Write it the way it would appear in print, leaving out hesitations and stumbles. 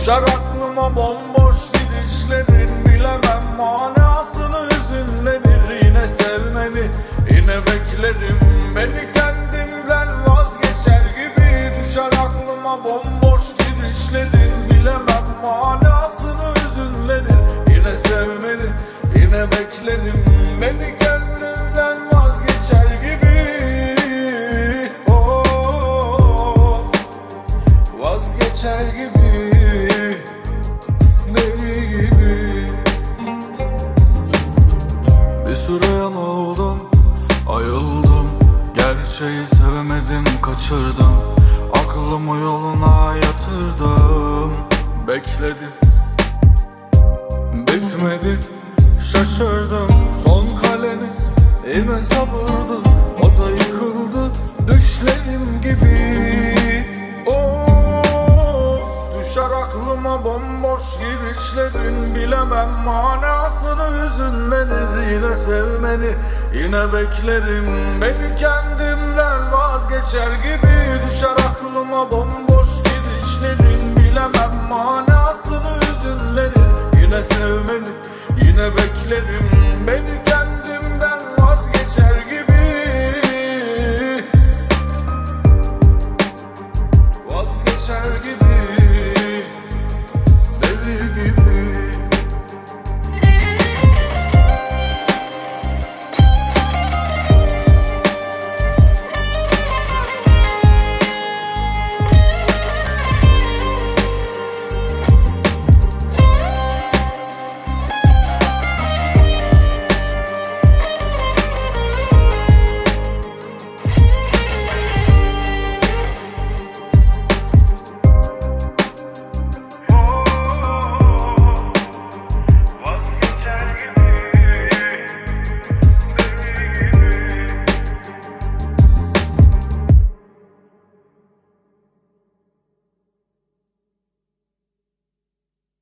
Düşer aklıma bomboş gidişlerin, bilemem manasını hüzünlenir. Yine sevmeni, yine beklerim, beni kendimden vazgeçer gibi. Düşer aklıma bomboş gidişlerin, bilemem manasını hüzünlenir. Yine sevmeni, yine beklerim, beni kendimden vazgeçer gibi. Of, vazgeçer gibi, deli gibi. Bir süre yanıldım, ayıldım, gerçeği sevemedim, kaçırdım. Aklımı yoluna yatırdım, bekledim, bitmedi, şaşırdım. Son kaleniz yine sabırdı, o da yıkıldı düşlerim gibi. Of, düşer aklıma bomboş gidişlerin, bilemem manasını hüzünlenir. Yine sevmeni, yine beklerim, beni kendimden vazgeçer gibi. Düşer aklıma bomboş gidişlerin, bilemem manasını hüzünlenir. Yine sevmeni, yine beklerim, beni